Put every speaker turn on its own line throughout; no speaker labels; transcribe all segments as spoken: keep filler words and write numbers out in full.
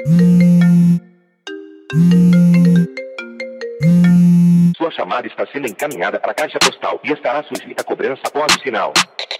Sua chamada está sendo encaminhada para a caixa postal e estará sujeita a cobrança após o sinal.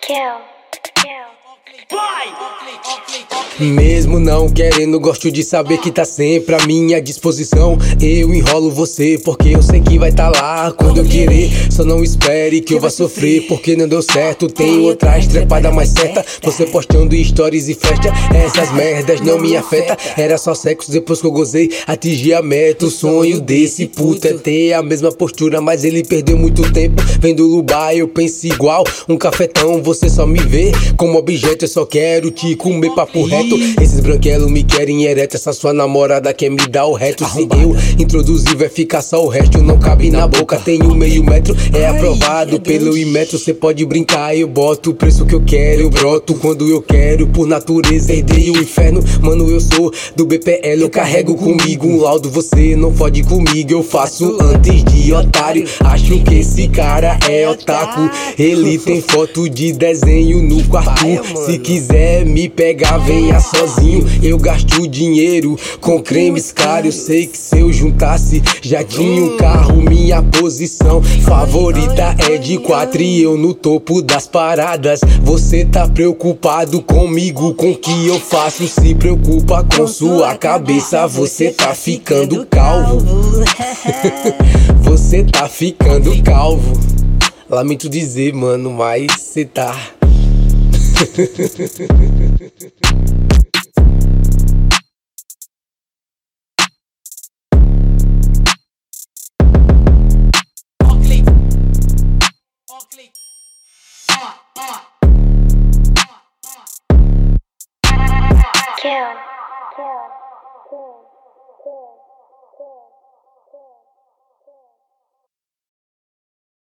Mesmo não querendo, gosto de saber que tá sempre à minha disposição. Eu enrolo você porque eu sei que vai tá lá quando eu querer. Só não espere que eu vá sofrer porque não deu certo. Tem outra estrepada mais certa. Você postando stories e festa. Essas merdas não me afeta. Era só sexo depois que eu gozei. Atingi a meta, o sonho desse puto é ter a mesma postura, mas ele perdeu muito tempo. Vendo Lubar eu penso igual um cafetão. Você só me vê como objeto, eu só quero te comer papo reto. Esses branquelos me querem ereto. Essa sua namorada quer me dar o reto. Se eu introduzir vai ficar só o resto. Não cabe na boca, tenho meio metro. É aprovado pelo Imetro. Cê pode brincar, eu boto o preço que eu quero. Eu broto quando eu quero, por natureza herdei o inferno. Mano, eu sou do B P L, eu carrego comigo um laudo. Você não fode comigo, eu faço antes de otário. Acho que esse cara é otaku. Ele tem foto de desenho no quarto. Se quiser me pegar, venha sozinho. Eu gasto dinheiro com cremes caros. Eu sei que se eu juntasse já tinha um carro. Minha posição favorita é de quatro e eu no topo das paradas. Você tá preocupado comigo, com o que eu faço? Se preocupa com sua cabeça. Você tá ficando calvo. Você tá ficando calvo. Lamento dizer, mano, mas cê tá.
Kill. Kill. Kill.